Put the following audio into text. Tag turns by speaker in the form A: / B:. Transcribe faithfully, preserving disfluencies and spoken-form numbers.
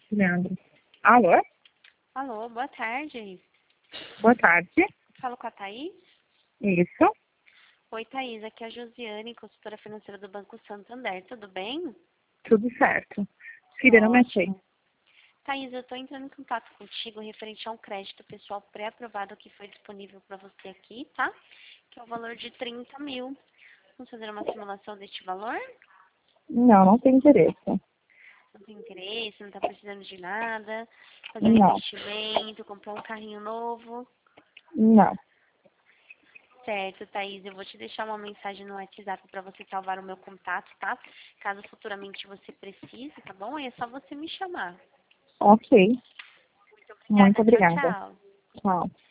A: Leandro. Alô?
B: Alô, boa tarde.
A: Boa tarde.
B: Falo com a Thaís?
A: Isso.
B: Oi, Thaís, aqui é a Josiane, consultora financeira do Banco Santander, tudo bem?
A: Tudo certo. Filha, não mexei.
B: Ótimo. Thaís, eu estou entrando em contato contigo referente a um crédito pessoal pré-aprovado que foi disponível para você aqui, tá? Que é o valor de trinta mil. Vamos fazer uma simulação deste valor?
A: Não, não tem interesse.
B: Não tem interesse, não está precisando de nada, fazer um
A: Não,
B: investimento, comprar um carrinho novo.
A: não.
B: Certo, Thaís, eu vou te deixar uma mensagem no WhatsApp para você salvar o meu contato, tá? Caso futuramente você precise, tá bom? Aí é só você me chamar.
A: Ok. Muito
B: Obrigada, tchau,
A: obrigada.
B: tchau.
A: Tchau.